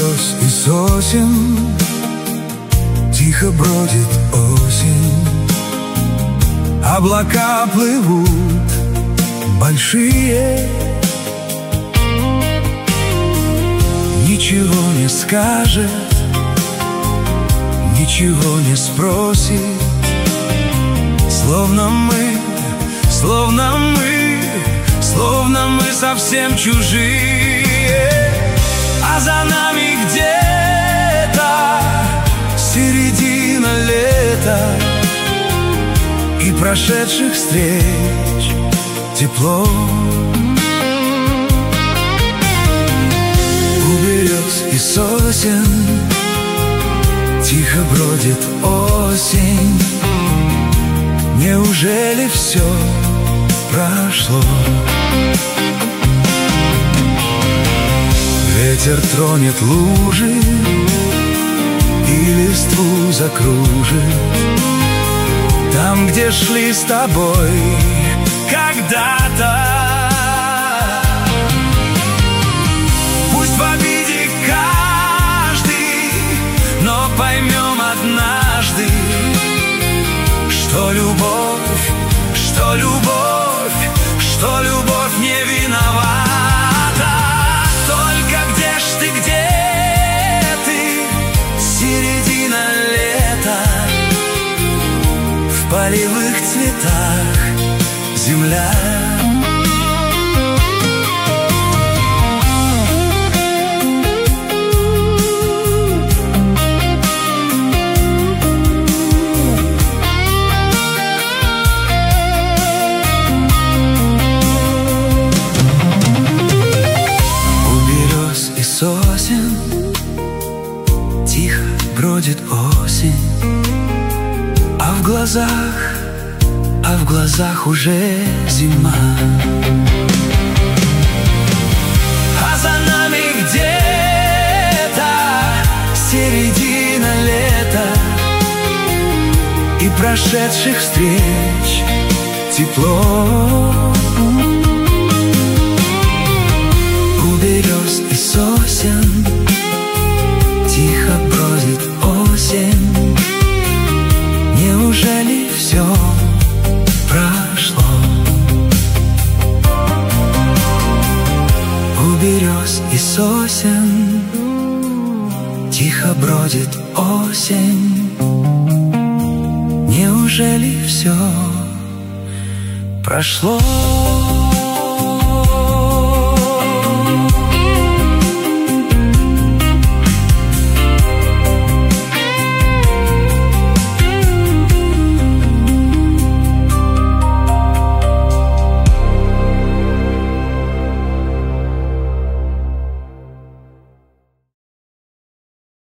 берез и сосен тихо бродит осень. Облака плывут большие, ничего не скажет, ничего не спросит. Словно мы совсем чужие. А за нами где-то середина лета и прошедших встреч тепло. У берез и сосен тихо бродит осень. Неужели все прошло? Ветер тронет лужи и листву закружит там, где шли с тобой когда-то. Пусть в обиде каждый, но поймем однажды, что любовь, что любовь, что любовь не виновата. Только где ж ты, где ты? Середина лета, в полевых цветах земля. Сосен тихо бродит осень, а в глазах уже зима. А за нами где-то середина лета и прошедших встреч тепло. У берез и сосен тихо бродит осень. Неужели все прошло? У берез и сосен тихо бродит осень. Неужели все прошло?